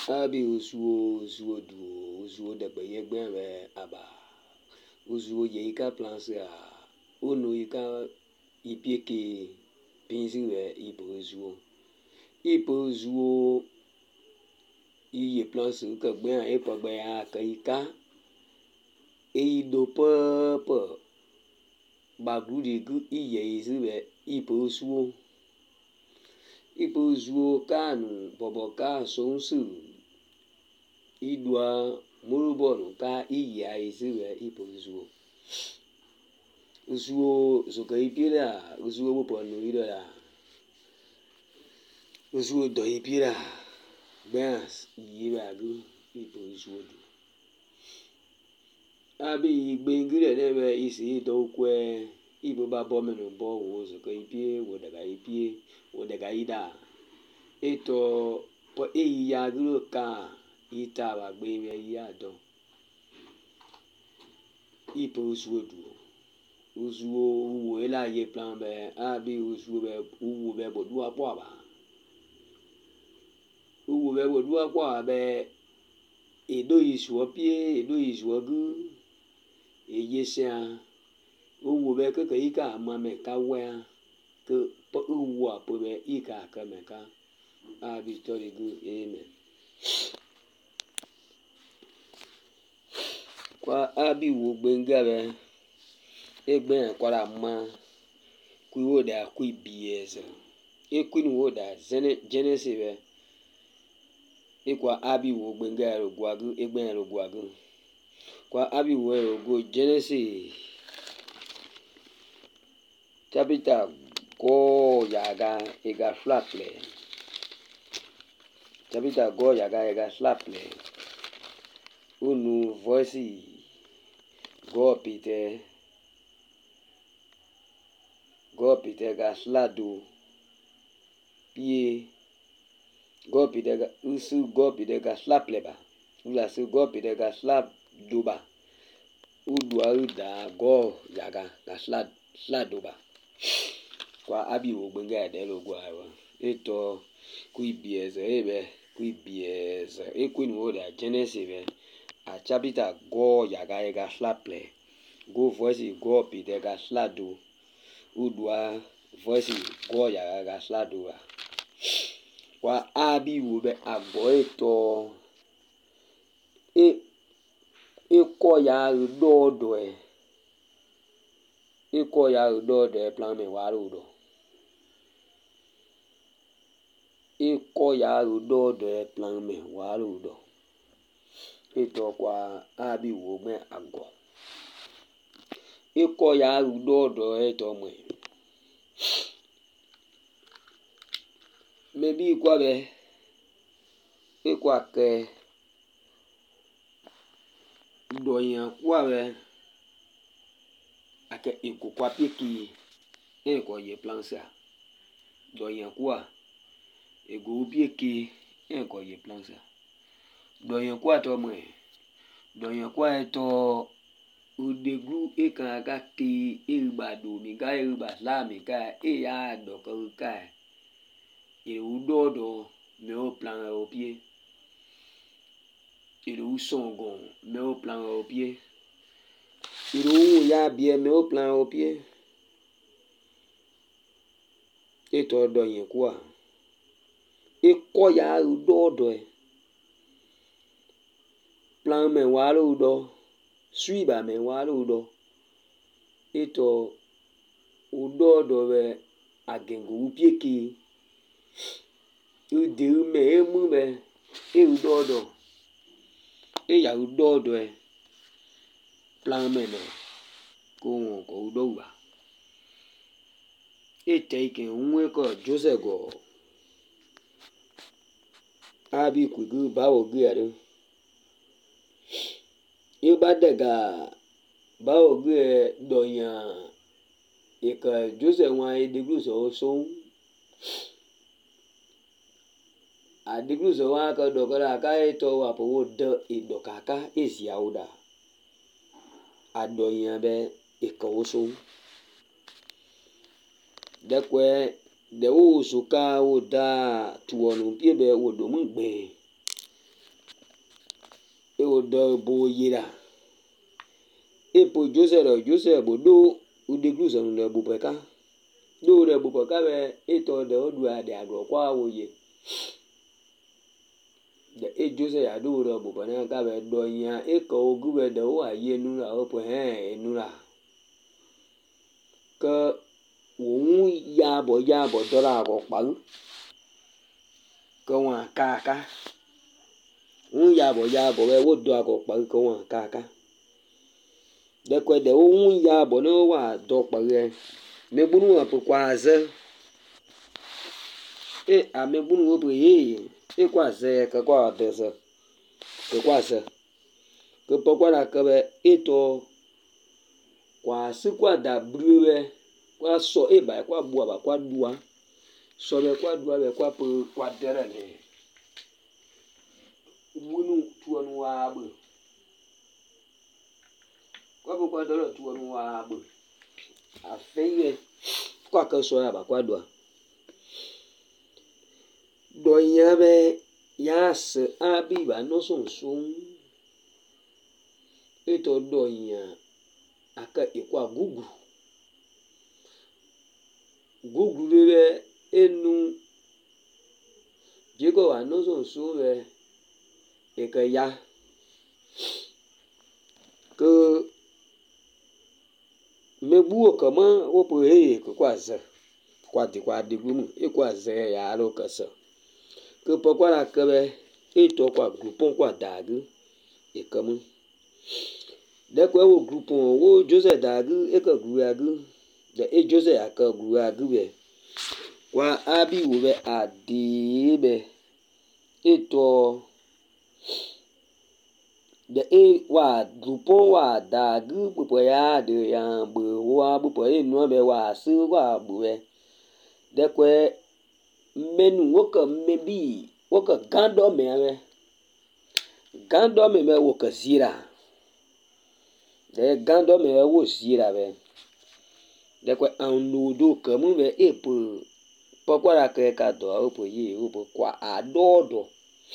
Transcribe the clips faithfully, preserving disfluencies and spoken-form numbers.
Abi usuo usuo du usuo degbe yegbe be aba usuo ye ika planse a ono ika ipieke pinzi we ipo usuo ipo usuo iye planse ke gbe a ipo gbe a ke ika e do pepe bagudi gu iye izi we ipo usuo ipo usuo kanu bobo ka sonsu idua murubonu ka iye izi we ipo usuo usuo zoke ipira usuo bopo no ira usuo do ipira gbas yiba gu ipo usuo du abi gbengire nebe isi do kwe ibo ba bo meno bo wo zoke ipie wo daga ipie wo daga ida eto po eya gro ka ita ba gbe me ya do ipo usuo du usuo wo ela ye plan be abi usuo be uwo be bo du apo aba uwo be bo du apo abe edo isuo pie edo isuo gu eyesia uwo be ke ke ika ma me ka we ke po uwo apo be ika ka me ka abi story gu amen kwa abi wo gbenga be egbe kwara ma ku wo da ku biese e ku ni wo da genesis be ikwa abi wo gbenga ro gwagu egbe ro gwagu kwa abi wo ro go genesis chapter go yaga ega flaple chapter go yaga ega flaple unu voice go pite go pite ga slado pie go pite ga usu go pite ga slaple ba ula su go pite ga slap doba udwa uda go yaga ga slad sladoba kwa abi wo gbenga de lo gwa wa eto ku ibieze ebe ku ibieze ekwini wo da genesis be a chapter go yaga ga slaple go voice go pite ga slado udwa voice go yaga ga slado ba kwa abi wo be agbo eto e iko ya do do e iko ya do do e plan me wa ro do iko ya do do e plan me wa ro do eto kwa abi wo me agbo iko ya do do eto me maybe kwa be ikwa ke do yan kwa be ake iko kwa piki e ko ye plan sa do yan kwa ego piki e ko ye plan sa do yan kwa to me do yan kwa eto udegu e kan ga ki e ba do mi ga e ba la mi ga e ya do ko ka e udo do me o plan o pie e do songon me o plan o pie e do ya bien me o plan o pie e to do yan kwa e ko ya udo do e plan me wa ro do sui ba me wa ro do e to udo do be agengu pie ki u de me e mu be e udo do e ya udo do e plan me me ko ko udo wa e te ke unwe ko joseph go abi ku gu ba o gu ere e ba daga ba o gu do yan e ka joseph wa e de gu so so a de gu so wa ka do ka ka e to wa po wo de e do ka ka e si a oda a do yan be e ka o so de kwe de wo so ka o da tu onu pie be wo do mu gbe wo de bo yira e po Joseph Joseph bo do u de glu so no bo peka do re bo peka be e to de odu ade agro kwa wo ye de e Joseph ya do re bo pena ka be do yan e ko ogu be de o aye nu la o po he nu la ke wo ya bo ya bo do la ko pa ko wa ka ka un ya bo ya bo we wo do ko pa ko wa ka ka de ko de un ya bo no wa do pa re me bunu wa po kwa ze e a me bunu wo po ye e kwa ze ka kwa de ze ko kwa ze ko po kwa la ka be e to kwa si kwa da bruwe kwa so e ba kwa bua ba kwa dua so be kwa dua be kwa po kwa dere le wunu tuonu wa bu kwa po kwa dere tuonu wa bu a feye kwa ka so ya ba kwa dua do yan be ya se abi ba no so so e to do yan aka e kwa gugu gugu le enu jego wa no so so be e ka ya ke me buo kama wo po he ko kwa za kwa di kwa di gumu e kwa za ya ro ka sa ke po kwa la ke be e to kwa grupon kwa dagu e kamu de ko wo grupon wo Joseph dagu e ka gru agu de e Joseph aka gru agu be kwa abi wo be adi be e to de e wa grupon wa dagu bu ya de ya bu wa bu po e nu be wa su wa bu be de ko menu wo ka mebi wo ka gando me be gando me me wo ka zira de gando me wo zira be de ko anu do ka mu be e po po kwa la ke ka do o po yi o po kwa adodo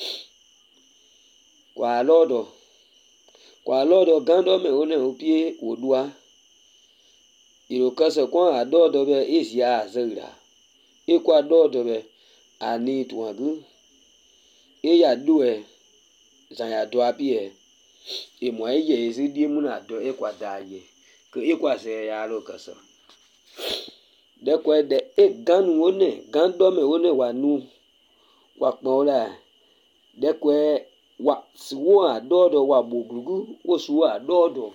kwa lodo kwa lodo gando me one opie odua iro kase kwa adodo be isia azira e kwa adodo be ani tuagu e ya due za ya do apie e mo ye ezi di mu na do e kwa daye ke e kwa se ya ro kase de ko de e ganu one gando me one wa nu wa pon la de ko wa suwo adodo wa bugugu wo suwo adodo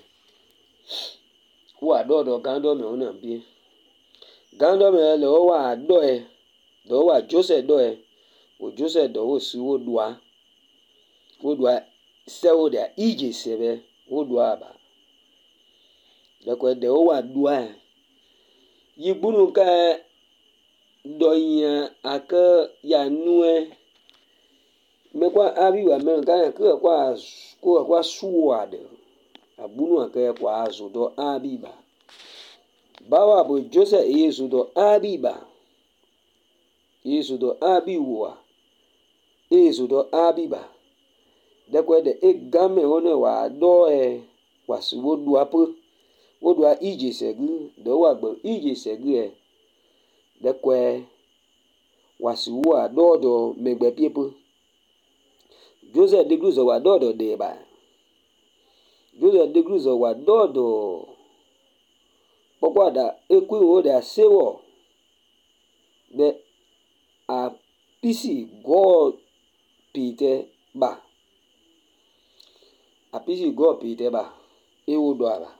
wo adodo gando me ona bi gando me le o wa do e do wa Joseph do e o Joseph do wo suwo dua wo dua se wo de ije sebe wo dua ba de ko de o wa dua yi bunu ka do yan aka ya nuwe me kwa abi wa me ka ko kwa ko kwa suwa de abunu aka kwa azu do abi ba bawa bo Joseph yesu do abi ba yesu do abi wa yesu do abi ba de ko de e game one wa do e wa suwo du apu wo do ije segu do wa gbo ije segu e de ko wa suwo adodo megbe piepu Joseph de gruzo wa dodo de ba Joseph de gruzo wa dodo pokwada ekwi wo de asewo de a pisi go pite ba a pisi go pite ba e wo do ba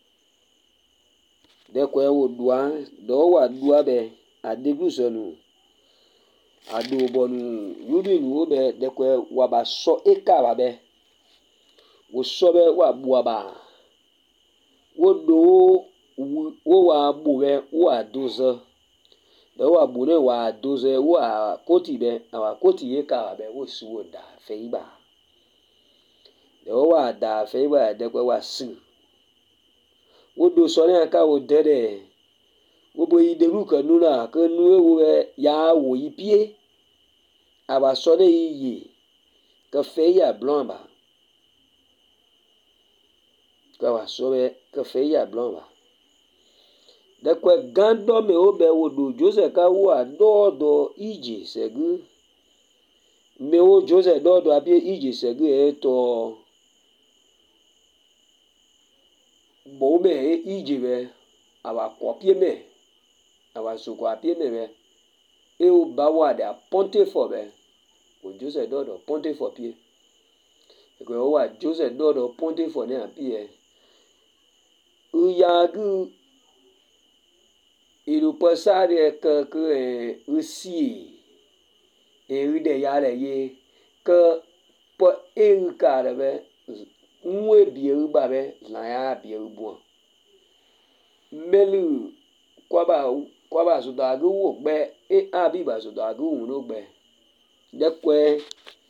de ko e wo dua do wa dua be a de gruzo nu ado bonu yubi nu wo be de ko wa ba so e ka ba be wo so be wa bua ba wo do wo wa bu be wa doze de wa bu ne wa doze wa koti be wa koti e ka ba be wo su wo da fe ba de wa da fe ba de ko wa su wo do so ne aka wo de de wo bo yi de ru ka nu na ka nu e wo ya wo yi pie aba so de yi ka fe ya blanc ba que wa sobe que fait ya blanc va de quoi gando me obe wo do Joseph ka wa do do iji segu me o Joseph do do abi iji segu e to bo me e iji be aba kopie me aba so kopie me be e o ba wa de ponte fo be o Joseph do do ponte fo pie e ko wa Joseph do do ponte fo ne apie u ya gu il passare que que aussi et il de ya le ye que po e ka re be nwe bi e ba be la ya bi e bu melu kwa ba kwa ba so da gu wo gbe e abi ba so da gu wu no gbe de kwe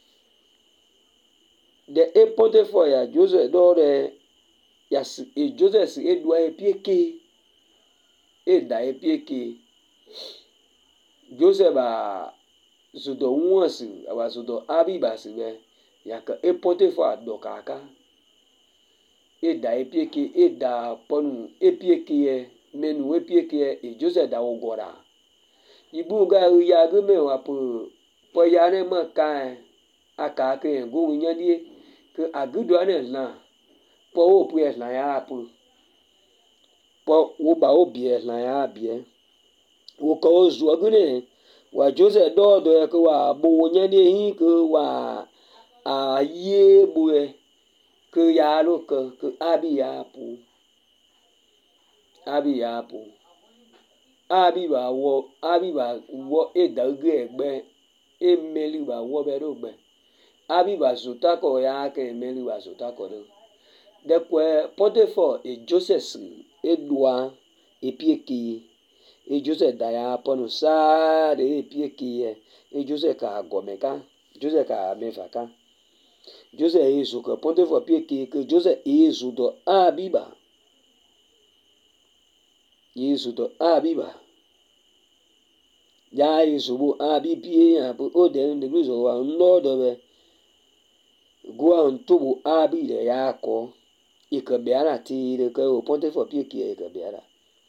de e ponte fo ya Joseph do re ya e Joseph e do e pieke e da e pieke Joseph ba sudo wonsi aba sudo abi ba si be ya ka e ponte fo do kaka e da e pieke e da ponu e pieke e menu e pieke e Joseph da ogora ibu ga ya gu me wa po po ya ne ma ka aka ke go nya die ke agudo ane la po o pu e la ya pu po wo ba o bi e la ya bi e wo ko o zu agune wa Joseph do do e ko wa bo nya die hin ko wa a ye bu e ke ya lo ke ke abi ya pu abi ya pu abi ba wo abi ba wo e da ge egbe e meli ba wo be do gbe abi ba zuta ko ya ke meli ba zuta ko do de kwe Potiphar e Joseph e doa e pieki e Joseph da ya ponu sa de e pieki e Joseph ka gomeka Joseph ka mefaka Joseph e zo ko Potiphar pieki que Joseph e zo do abiba e zo do abiba ya e zo bo abi pie ya po o de de zo wa no do be go an tubu abi de ya ko e ke be ara ti de ke o Potiphar pieki e ke be ara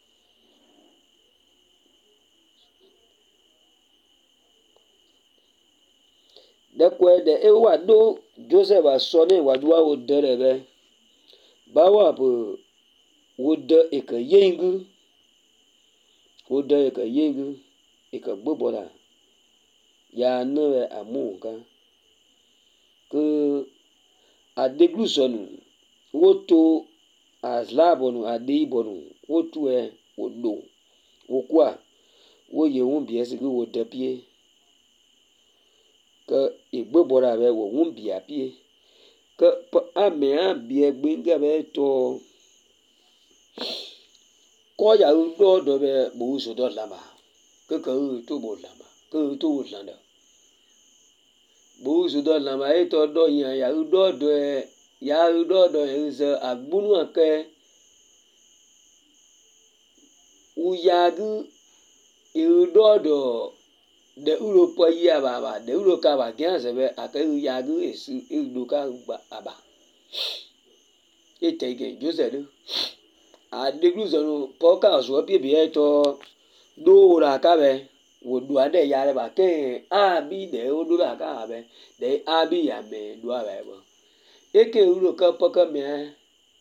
de kwe de e wa do Joseph a so ne wa do o de le be ba wa po wo de e ke yengu wo de e ke yengu e ke gbobo la ya ne we amu ka ke adeglusonu wo to azlabonu adibonu wo tu e wo do wo kwa wo ye won bi ese wo de pie que igbobo la be wo won bi apie que ame a bi egbe nga be to ko ya do do be bo so do lama que que to bo lama que to landa bo so do lama e to do yan ya do do e ya do do e se agbunu ake uyagu e do do de Europe ya baba de Europe ka ba gan se be ake uyagu e su e do ka aba e te ge Joseph do a de gluzo po ka so pie bi e to do ra ka be wo do ade ya le ba ke a bi de o do ra ka be de a bi ya me do ba bo e ke Europe ka po ka me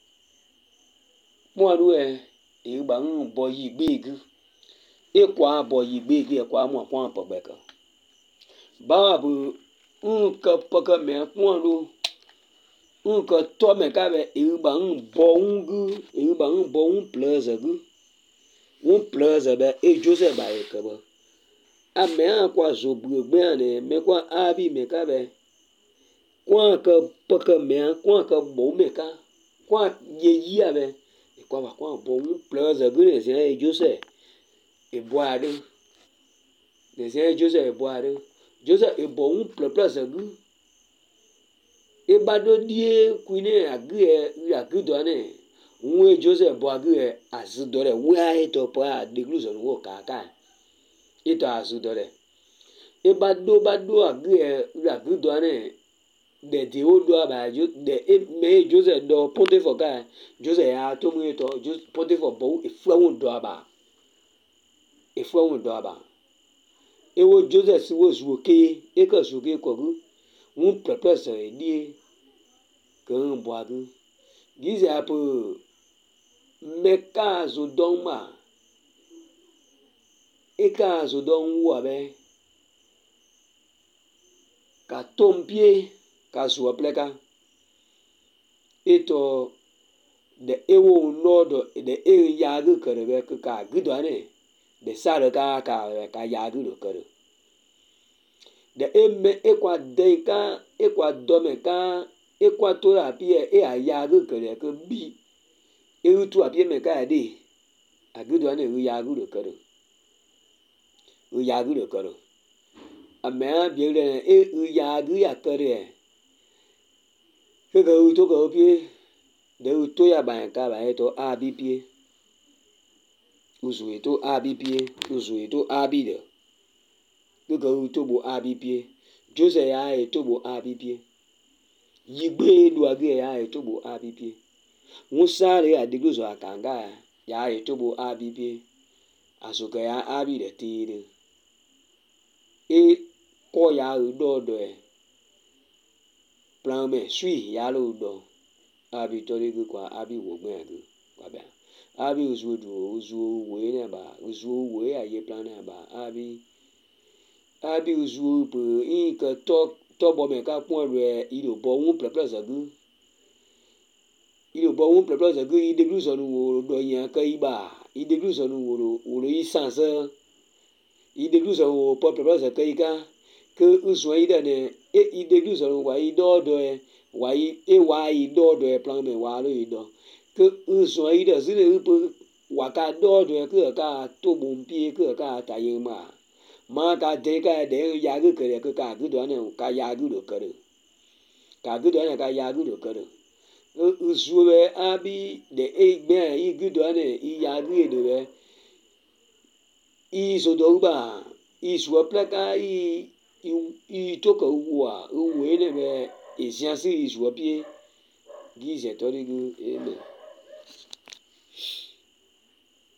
mo ru e e ba n bo yi gbegu e kwa bo yi gbegu e kwa mo kwa po gbe kan ba bu n ka po ka me mo ru n ka to me ka be e ba n bo un gu e ba n bo un plus gu un plus be e Joseph ba e ka ba a me a kwa zo bu gbe ane me kwa abi me ka be kwa ka po ka me kwa ka bo me ka kwa ye yi a be e kwa ba kwa bo un plus gu e se e Joseph e bo ade e se Joseph e bo ade Joseph e bo un plus plus gu e ba do die kuine agu e agu do ne un e Joseph bo agu e azu do re wa e to pa de gluzo wo ka ka e to azu do re e ba do ba do agu e agu do ne de de o do ba jo de me Joseph do Potiphar ka Joseph ya to mu to Potiphar bo efu awon do ba efu awon do ba e wo Joseph si wo zuo ke e ka zuo ke ko gu un prepare e die kan bo agu gize apo meka zo don ma e ka zo don wo abe ka tompie ka zuo pleka eto de ewo nodo de e yagu kare be ka gido ane de sare ka ka ka yagu do kare de eme ekwa de ka ekwa dome ka ekwa to apie e ayagu kare ke bi e utu apie me ka de agido ane u yagu do kare u yagu do kare amea bi le e u yagu ya kare ke ga u to ga apie de uto ya ba ka ba eto abipie uzu eto abipie uzu eto abide gogo uto bo abipie Jose ya eto bo abipie yigbe du age ya eto bo abipie musare adigluzo akanga ya eto bo abipie asuka ya abide tire e ko ya do do e plan me sui ya lo do abi tori gu kwa abi wo gbe gu kwa ba abi uzu du uzu we ne ba uzu we aye plan ne ba abi abi uzu pe in ka to to bo me ka pon re iro bo un prepare za gu iro bo un prepare za gu i de glu so nu wo do yan ka i ba i de glu so nu wo wo i san sa i de glu so wo po prepare za ka i ka ke uzu i de ne e i de glu so wa i do do e wa i e wa i do do e plan me wa lo i do ke uzo i de zile upo wa ka do do e ke ka to bom pie ke ka ta yin ma ma ka de ka de ya gu ke ke ka gu do ne ka ya gu do kare ka gu do ne ka ya gu do kare uzo be abi de e gbe i gu do ne i ya gu do be i so do ba i so plaka i i to ka wa we ne be esiansi isu opie gize torigu eme